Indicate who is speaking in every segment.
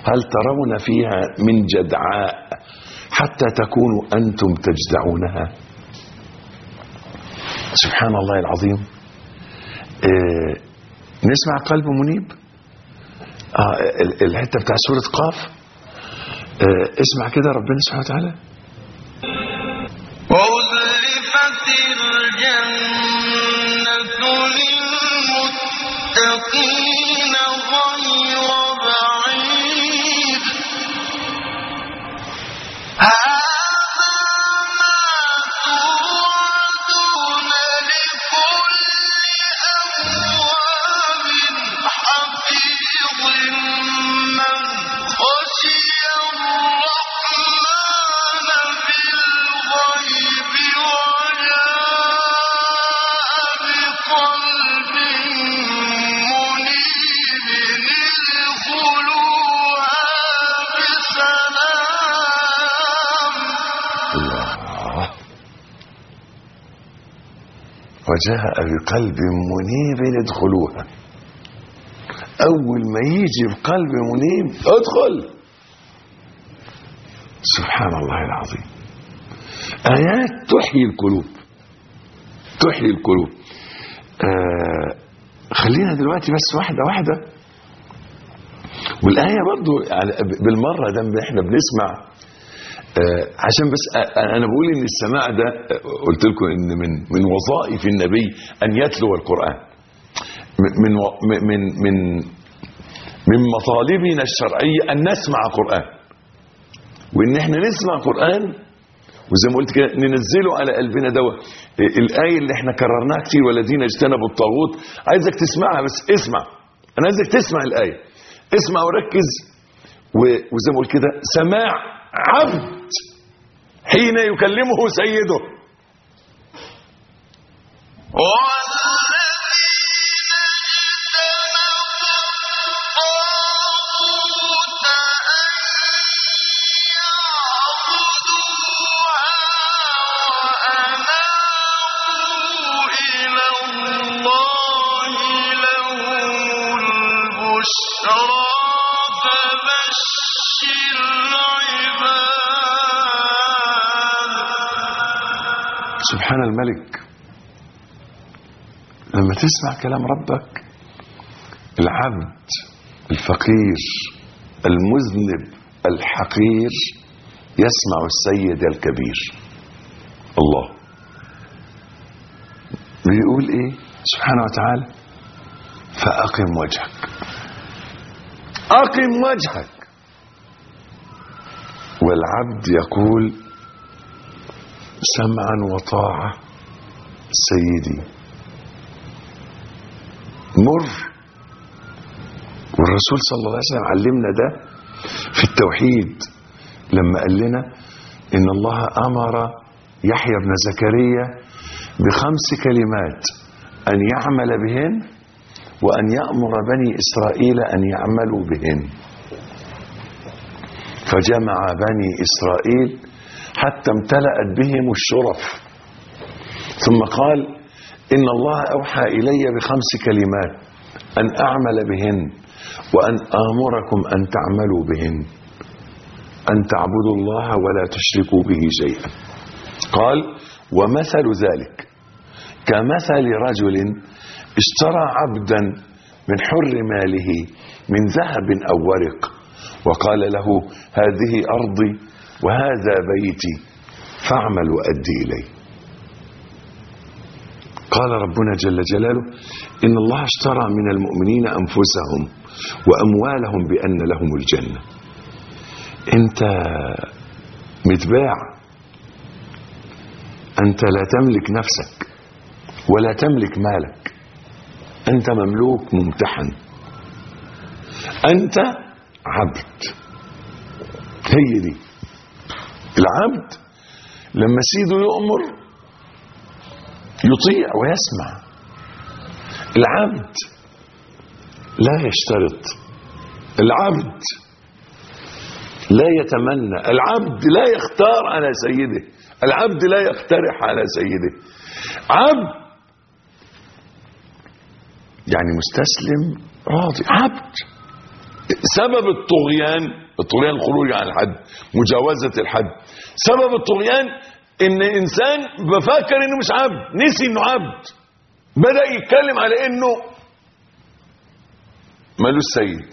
Speaker 1: هل ترون فيها من جدعاء حتى تكونوا أنتم تجدعونها. سبحان الله العظيم. نسمع قلب منيب. الحتة بتاع سورة قاف. اسمع كده ربنا سبحانه وتعالى.
Speaker 2: وأزلفت الجنة للمتقين غير بعيد هذا ما توعدون لكل أواب حفيظ من خشي الرحمن بالغيب وجاء بقلب منيب ادخلوها بسلام.
Speaker 1: الله. وجاء بقلب منيب ادخلوها. أول ما يجي بقلب منيب ادخل. سبحان الله العظيم. آيات تحيي القلوب، تحيي القلوب. خلينا دلوقتي بس واحدة واحدة. والآية برضو بالمرة ده احنا بنسمع عشان بس أنا بقول إن السماع ده قلت لكم إن من وظائف النبي أن يتلو القرآن. من مطالبنا الشرعية أن نسمع قرآن، وإن احنا نسمع قرآن وزي ما قلت كده ننزله على قلبنا دواء. الآية اللي احنا كررناها كتير والذين اجتنبوا الطاغوت، عايزك تسمعها بس اسمع. أنا عايزك تسمع الآية، اسمع وركز. وزي ما قلت كده سماع عبد حين يكلمه سيده. سبحان الملك. لما تسمع كلام ربك، العبد الفقير المذنب الحقير يسمع السيد الكبير. الله بيقول ايه سبحانه وتعالى؟ فأقم وجهك. أقم وجهك. والعبد يقول سمعا وطاعة سيدي. مر. والرسول صلى الله عليه وسلم علمنا ده في التوحيد لما قال لنا إن الله أمر يحيى بن زكريا ب5 كلمات أن يعمل بهن وأن يأمر بني إسرائيل أن يعملوا بهن. فجمع بني إسرائيل حتى امتلأت بهم الشرف، ثم قال إن الله أوحى إلي ب5 كلمات أن أعمل بهن وأن آمركم أن تعملوا بهن، أن تعبدوا الله ولا تشركوا به شيئا. قال ومثل ذلك كمثل رجل اشترى عبدا من حر ماله من ذهب أو ورق، وقال له هذه أرضي وهذا بيتي فاعمل وأدي إلي. قال ربنا جل جلاله إن الله اشترى من المؤمنين أنفسهم وأموالهم بأن لهم الجنة. أنت متباع، أنت لا تملك نفسك ولا تملك مالك، أنت مملوك ممتحن، أنت عبد. هي دي العبد. لما سيده يؤمر يطيع ويسمع. العبد لا يشترط، العبد لا يتمنى، العبد لا يختار على سيده، العبد لا يقترح على سيده. عبد يعني مستسلم راضي. عبد سبب الطغيان الخروج عن الحد، مجاوزة الحد. سبب الطغيان ان انسان بفكر انه مش عبد، نسي انه عبد، بدأ يتكلم على انه مالوش سيد.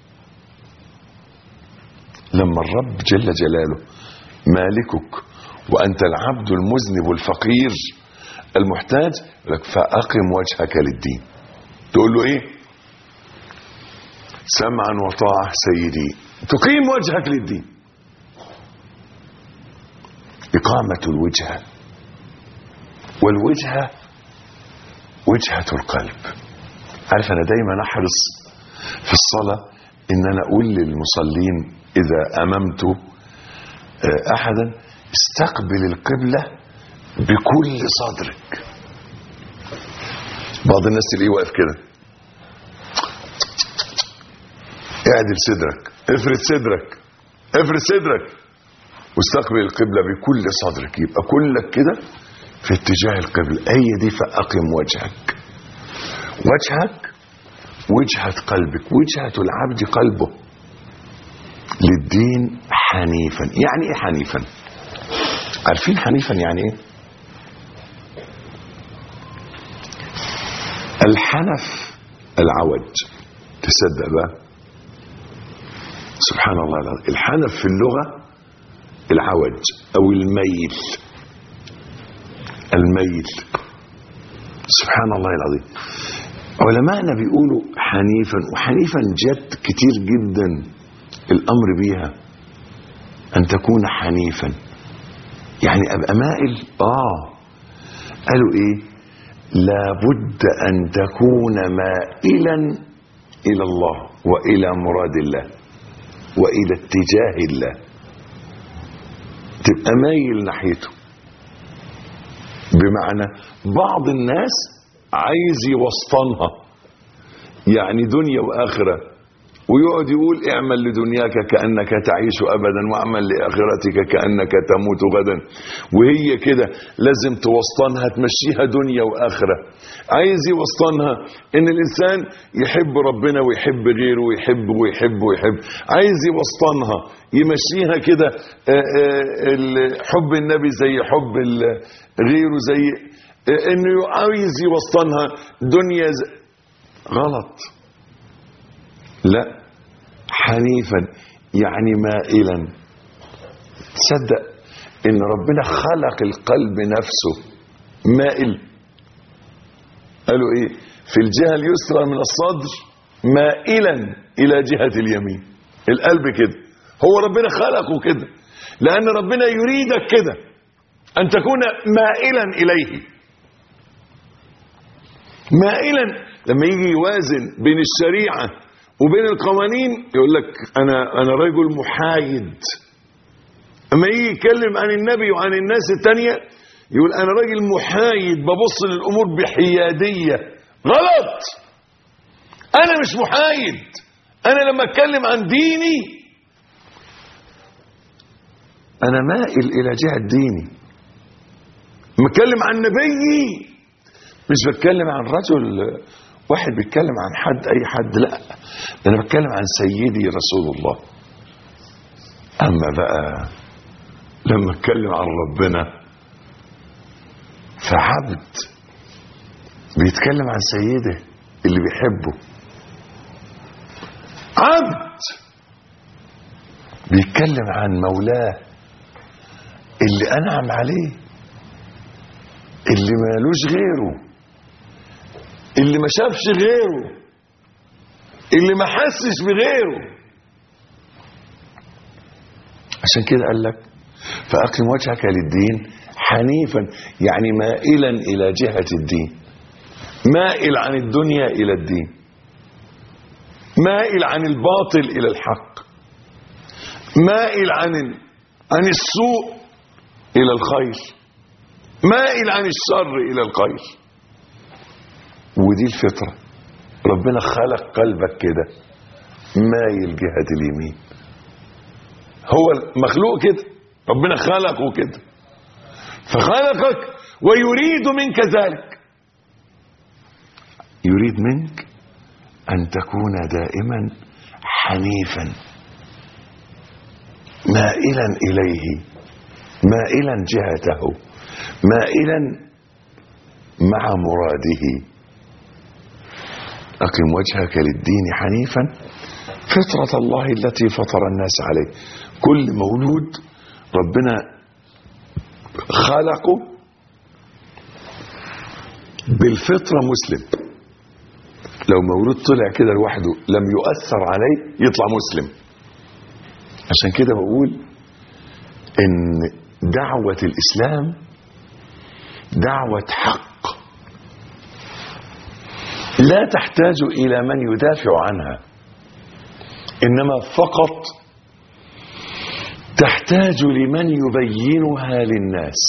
Speaker 1: لما الرب جل جلاله مالكك وانت العبد المذنب الفقير المحتاج، لك فأقم وجهك للدين. تقول له ايه؟ سمعا وطاعة سيدي. تقيم وجهك للدين. إقامة الوجهة، والوجهة وجهة القلب. عارف أنا دايما أحرص في الصلاة إن أنا أقول للمصلين إذا أممت أحدا استقبل القبلة بكل صدرك. بعض الناس تلاقيه واقف كده، اعدل صدرك، افرد صدرك واستقبل القبلة بكل صدرك، يبقى كلك كده في اتجاه القبلة. هي دي فأقم وجهك. وجهك وجهة قلبك، وجهة العبد قلبه للدين حنيفا. يعني ايه حنيفا؟ عارفين حنيفا يعني ايه؟ الحنف العوج. تصدق بقى سبحان الله العظيم، الحنف في اللغة العوج او الميل. سبحان الله العظيم. علماءنا بيقولوا حنيفا، وحنيفا جت كتير جدا الامر بيها ان تكون حنيفا، يعني ابقى مائل. قالوا ايه؟ لابد ان تكون مائلا الى الله والى مراد الله والى اتجاه الله، تبقى مايل ناحيته. بمعنى بعض الناس عايز يوسطنها، يعني دنيا واخره، ويقعد يقول اعمل لدنياك كأنك تعيش أبدا واعمل لآخرتك كأنك تموت غدا. وهي كده لازم توسطنها، تمشيها دنيا وآخرة. عايز يوسطنها ان الانسان يحب ربنا ويحب غيره ويحب. عايز يوسطنها يمشيها كده حب النبي زي حب غيره، زي انه عايز يوسطنها دنيا غلط. لا، حنيفا يعني مائلا. تصدق ان ربنا خلق القلب نفسه مائل؟ قالوا ايه؟ في الجهة اليسرى من الصدر مائلا الى جهة اليمين. القلب كده، هو ربنا خلقه كده لان ربنا يريدك كده ان تكون مائلا اليه. مائلا لما يجي يوازن بين الشريعة وبين القوانين يقول لك انا رجل محايد. اما يجي يتكلم عن النبي وعن الناس التانية يقول انا راجل محايد، ببص للامور بحيادية. غلط، انا مش محايد. انا لما اتكلم عن ديني انا مائل الى جهة ديني. لما اتكلم عن نبيي مش بتكلم عن رجل واحد بيتكلم عن حد، اي حد، لا، انا بتكلم عن سيدي رسول الله. اما بقى لما اتكلم عن ربنا فعبد بيتكلم عن سيده اللي بيحبه، عبد بيتكلم عن مولاه اللي انعم عليه، اللي مالوش غيره، اللي ما شافش غيره، اللي ما حسش بغيره. عشان كده قال لك فأقم وجهك للدين حنيفا، يعني مائلا إلى جهة الدين، مائل عن الدنيا إلى الدين، مائل عن الباطل إلى الحق، مائل عن السوء إلى الخير، مائل عن الشر إلى الخير. ودي الفطرة. ربنا خلق قلبك كده مايل جهة اليمين. هو المخلوق كده، ربنا خلقه كده، فخلقك ويريد منك ذلك. يريد منك أن تكون دائما حنيفا مائلا إليه، مائلا جهته، مائلا مع مراده. أقم وجهك للدين حنيفا فطرة الله التي فطر الناس عليه. كل مولود ربنا خلقه بالفطرة مسلم. لو مولود طلع كده لوحده لم يؤثر عليه يطلع مسلم. عشان كده بقول ان دعوة الإسلام دعوة حق لا تحتاج إلى من يدافع عنها، إنما فقط تحتاج لمن يبينها للناس.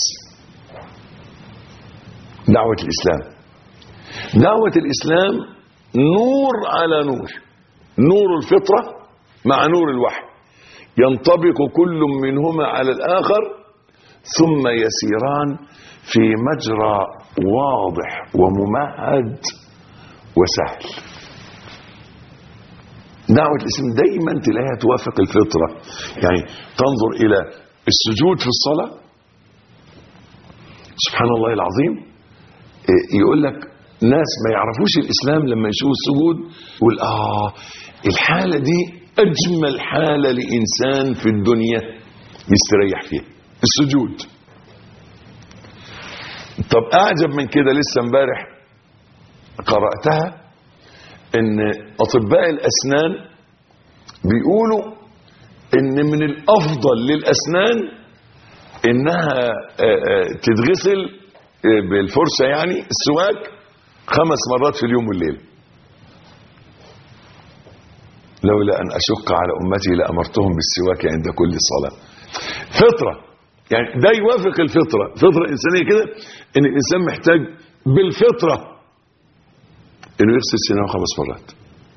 Speaker 1: دعوة الإسلام، دعوة الإسلام نور على نور، نور الفطرة مع نور الوحي، ينطبق كل منهما على الآخر ثم يسيران في مجرى واضح وممهد وسهل. دعوة الإسلام دايما تلاقيها توافق الفطرة. يعني تنظر إلى السجود في الصلاة، سبحان الله العظيم، يقول لك ناس ما يعرفوش الإسلام لما يشوفوا السجود يقول الحالة دي أجمل حالة لإنسان في الدنيا يستريح فيها، السجود. طب أعجب من كده، لسه امبارح قرأتها ان اطباء الاسنان بيقولوا ان من الافضل للاسنان انها تتغسل بالفرشة، يعني السواك 5 مرات في اليوم والليل. لولا ان اشق على امتي لامرتهم بالسواك عند كل صلاة. فطرة، يعني ده يوافق الفطرة، فطرة انسانية كده، ان الانسان محتاج بالفطرة انه يغسل سنانه 5 مرات.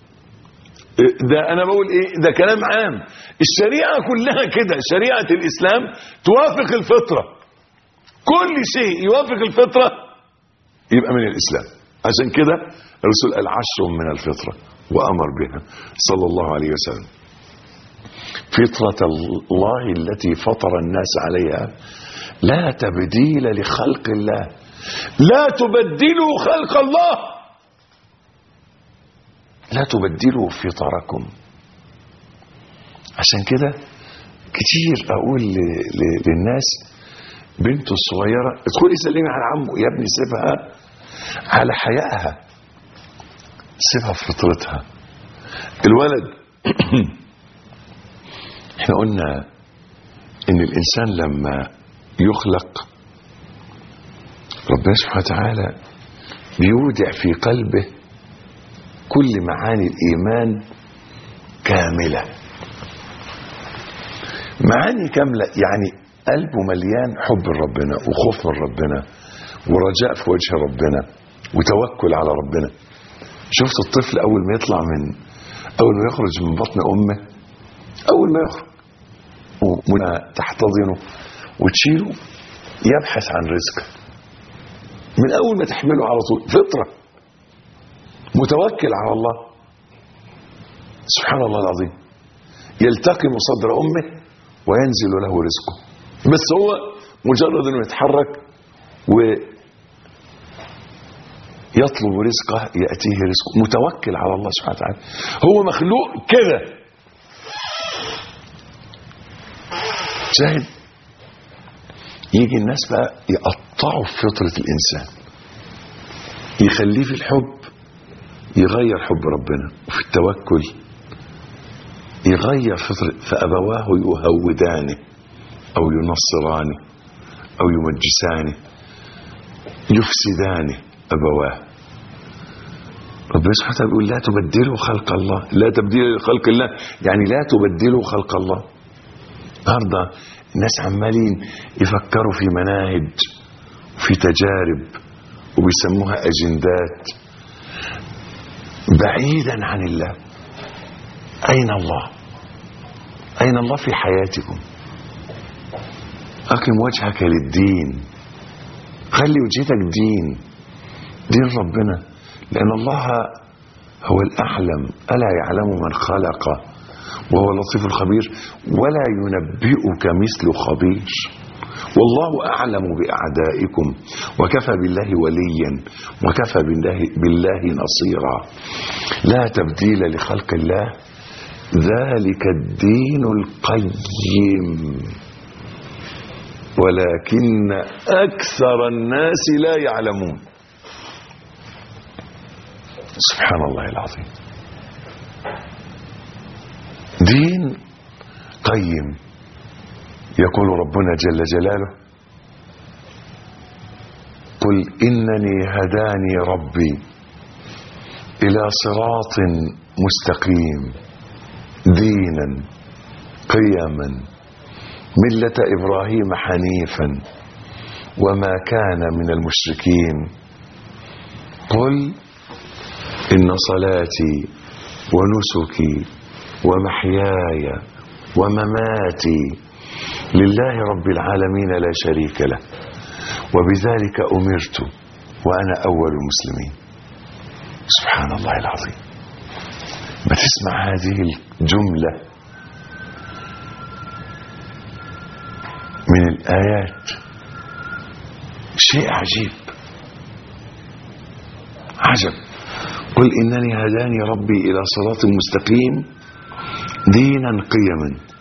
Speaker 1: ده انا بقول ايه، ده كلام عام. الشريعة كلها كده، شريعة الاسلام توافق الفطرة، كل شيء يوافق الفطرة يبقى من الاسلام. عشان كده الرسول قال 10 من الفطرة وامر بها صلى الله عليه وسلم. فطرة الله التي فطر الناس عليها لا تبديل لخلق الله، لا تبدلوا خلق الله، لا تبدلوا فطركم. عشان كده كتير اقول للناس، بنته الصغيرة ادخلي سلمي على عمه، يا ابني سيبها على حيائها، سيبها في فطرتها. الولد احنا قلنا ان الانسان لما يخلق ربنا سبحانه وتعالى بيودع في قلبه كل معاني الإيمان كاملة، معاني كاملة، يعني قلبه مليان حب ربنا وخوف من ربنا ورجاء في وجه ربنا وتوكل على ربنا. شفت الطفل أول ما يطلع أول ما يخرج من بطن أمه، أول ما يخرج تحتضنه وتشيله يبحث عن رزقه، من أول ما تحمله على طول، فطرة، متوكل على الله. سبحان الله العظيم، يلتقم صدر أمه وينزل له رزقه، بس هو مجرد أنه يتحرك ويطلب رزقه يأتيه رزقه، متوكل على الله سبحانه وتعالى. هو مخلوق كده. شاهد، يجي الناس بقى يقطعوا في فطرة الإنسان، يخليه في الحب يغير حب ربنا، وفي التوكل يغير فطرة، فأبواه يهودانه أو ينصرانه أو يمجسانه، يفسدانه أبواه. ربنا سبحانه وتعالى يقول لا تبدلوا خلق الله، لا تبديل لخلق الله، يعني لا تبدلوا خلق الله. النهارده الناس عمالين يفكروا في مناهج وفي تجارب وبيسموها أجندات بعيدا عن الله. أين الله؟ أين الله في حياتكم؟ أقم وجهك للدين، خلي وجهتك دين ربنا، لأن الله هو الأعلم. ألا يعلم من خلق وهو اللطيف الخبير ولا ينبئك مثل خبير والله أعلم بأعدائكم وكفى بالله وليا وكفى بالله نصيرا لا تبديل لخلق الله ذلك الدين القيم ولكن أكثر الناس لا يعلمون. سبحان الله العظيم. دين قيم. يقول ربنا جل جلاله قل إنني هداني ربي إلى صراط مستقيم دينا قيما ملة إبراهيم حنيفا وما كان من المشركين قل إن صلاتي ونسكي ومحياي ومماتي لله رب العالمين لا شريك له وبذلك أمرت وأنا أول المسلمين. سبحان الله العظيم. ما تسمع هذه الجملة من الآيات شيء عجيب عجب. قل إنني هداني ربي إلى صراط مستقيم دينا قيما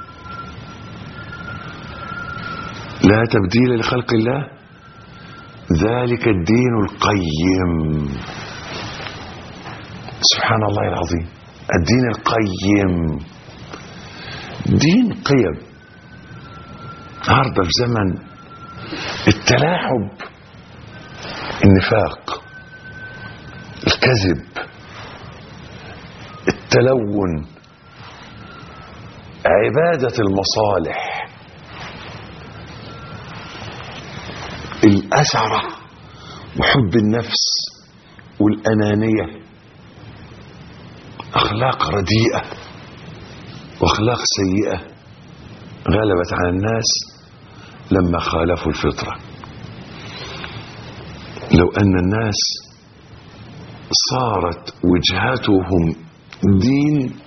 Speaker 1: لا تبديل لخلق الله ذلك الدين القيم. سبحان الله العظيم. الدين القيم دين قيم. النهارده في زمن التلاعب النفاق الكذب التلون عبادة المصالح الأسرة وحب النفس والأنانية أخلاق رديئة وأخلاق سيئة غلبت على الناس لما خالفوا الفطرة. لو أن الناس صارت وجهتهم دين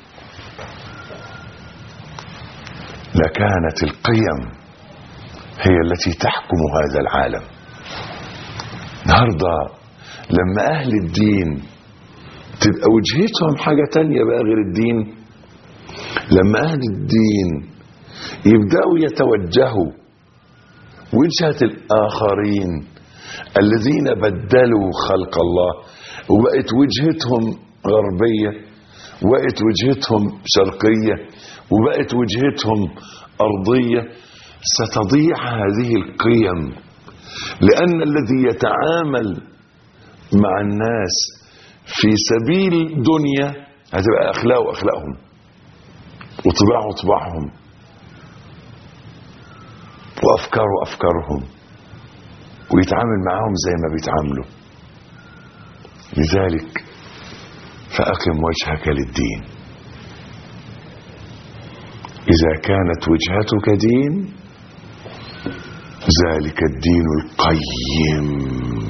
Speaker 1: لكانت القيم هي التي تحكم هذا العالم. النهارده لما أهل الدين تبقى وجهتهم حاجة تانية بقى غير الدين، لما أهل الدين يبدأوا يتوجهوا وجهة الآخرين الذين بدلوا خلق الله وبقت وجهتهم غربية وبقت وجهتهم شرقية وبقت وجهتهم أرضية، ستضيع هذه القيم. لأن الذي يتعامل مع الناس في سبيل دنيا هتبقى أخلاقه أخلاقهم وطباعه طباعهم وأفكاره أفكارهم ويتعامل معهم زي ما بيتعاملوا. لذلك فأقم وجهك للدين. إذا كانت وجهتك دين ذلك الدين القيم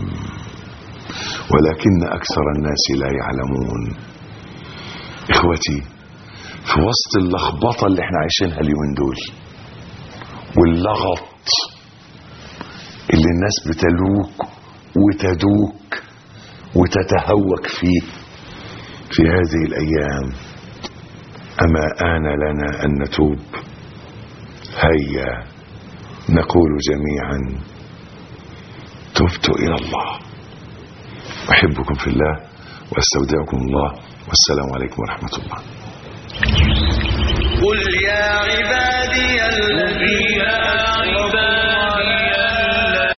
Speaker 1: ولكن أكثر الناس لا يعلمون. إخوتي، في وسط اللخبطة اللي احنا عايشينها اليومين دول واللغط اللي الناس بتلوك وتدوك وتتهوك فيه في هذه الأيام، أما آن لنا أن نتوب؟ هيا نقول جميعا تبت إلى الله. أحبكم في الله واستودعكم الله والسلام عليكم ورحمة الله.
Speaker 2: قل يا